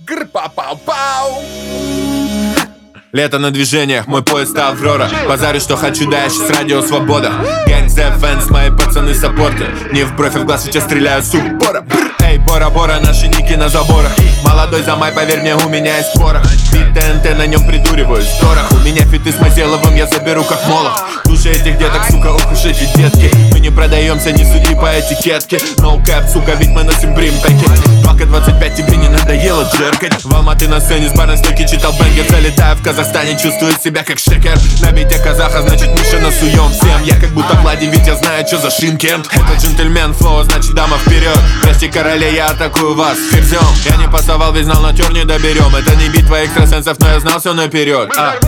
Гр-па-пау-пау. Лето на движениях, мой поезд Аврора. Базарю, что хочу, да я сейчас радио Свобода. Gangs Defense, мои пацаны саппорты. Не в бровь, а в глаз, я стреляю с упора. Эй, Бора-Бора, наши ники на заборах. Молодой Замай, поверь мне, у меня есть порох. Бит ТНТ, на нем придуриваюсь в торах. У меня фиты с Мазеловым, я заберу как молох. Души этих деток, сука, ох уж эти детки. Мы не продаемся, не суди по этикетке. No cap, сука, ведь мы носим бримпеки. 2К25, тебе не надоело джеркать? В Алматы на сцене с барной стойки читал бенгер. Залетаю в Казахстане, чувствую себя как шекер. Набить казаха, значит Миша насуем всем. Я как будто Влади, ведь я знаю, что за Шимкент. Это джентльмен флоу, значит дама вперед. Прости, королей, я атакую вас ферзем. Я не пасовал, ведь знал, на тёр не доберем. Это не битва экстрасенсов, но я знал все наперед.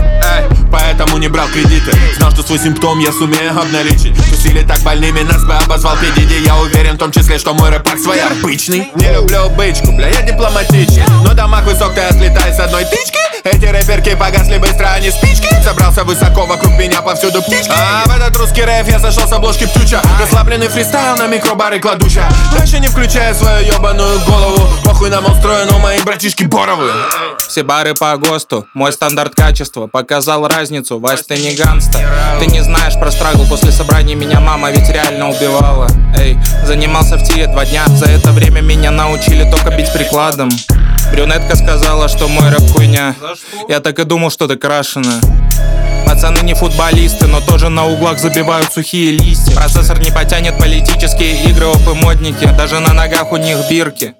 Поэтому не брал кредиты. Знал, что свой симптом я сумею обналичить. Тусили так больными, нас бы обозвал PDD. Я уверен в том числе, что мой рэп свой обычный. Не люблю бычку, бля, я дипломатичный. Но дамаг высок, ты слетай с одной тычки. Эти рэперки погасли быстро, а не спички. Забрался высоко, вокруг меня повсюду птички. А в этот русский рэп я сошел с обложки птюча. Расслабленный фристайл на микробары кладуща. Дальше не включая свою ебаную голову. Похуй нам устроен, но мои братишки боровы. Все бары по ГОСТу, мой стандарт качества. Показал разницу, Вась, ты не ганста. Ты не знаешь про страгл, после собрания меня мама ведь реально убивала. Эй, занимался в тире 2 дня. За это время меня научили только бить прикладом. Брюнетка сказала, что мой рэп хуйня. Я так и думал, что ты крашеная. Пацаны не футболисты, но тоже на углах забивают сухие листья. Процессор не потянет политические игры, опы модники. Даже на ногах у них бирки.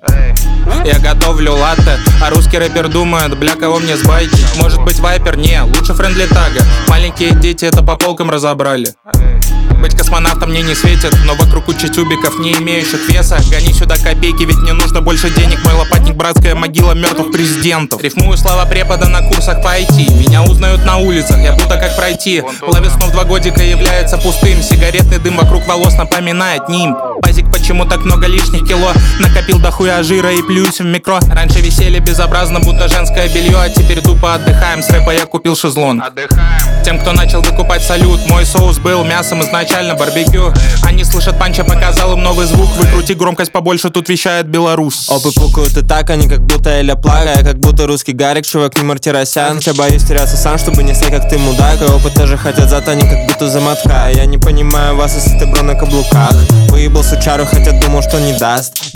Я готовлю латте, а русский рэпер думает, бля, кого мне сбайки. Может быть вайпер? Не, лучше френдли тага. Маленькие дети это по полкам разобрали. Быть космонавтом мне не светит, но вокруг куча тюбиков, не имеющих веса. Гони сюда копейки, ведь мне нужно больше денег. Мой лопатник, братская могила мертвых президентов. Рифмую слова препода на курсах по IT. Меня узнают на улицах, я будто как пройти. Ловец снов 2 годика является пустым. Сигаретный дым вокруг волос напоминает нимб. Базик, почему так много лишних кило? Накопил дохуя жира и плююсь в микро. Раньше висели безобразно, будто женское белье. А теперь тупо отдыхаем, с рэпа я купил шезлонг. Тем, кто начал выкупать салют, мой соус был мясом изначально барбекю. Они слышат панча, показал им новый звук. Выкрути громкость побольше, тут вещает Беларусь. Опы пукают и так, они как будто Эля Плага. Я как будто русский Гарик, чувак, не Мартиросян. Я боюсь теряться сам, чтобы не стать как ты мудак. И опыт тоже хотят, зато они как будто замотка. Я не понимаю вас, если ты бро на каблуках. Выебал сучару, хотя думал, что не даст.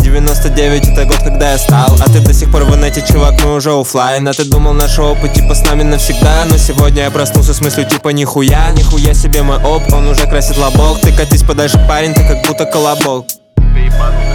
99 это год, когда я стал. А ты до сих пор в инете, чувак, мы уже оффлайн. А ты думал, наш опыт типа с нами навсегда. Но сегодня я проснулся с мыслью типа нихуя. Нихуя себе мой оп, он уже красит лобок. Ты катись подальше, парень, ты как будто колобок.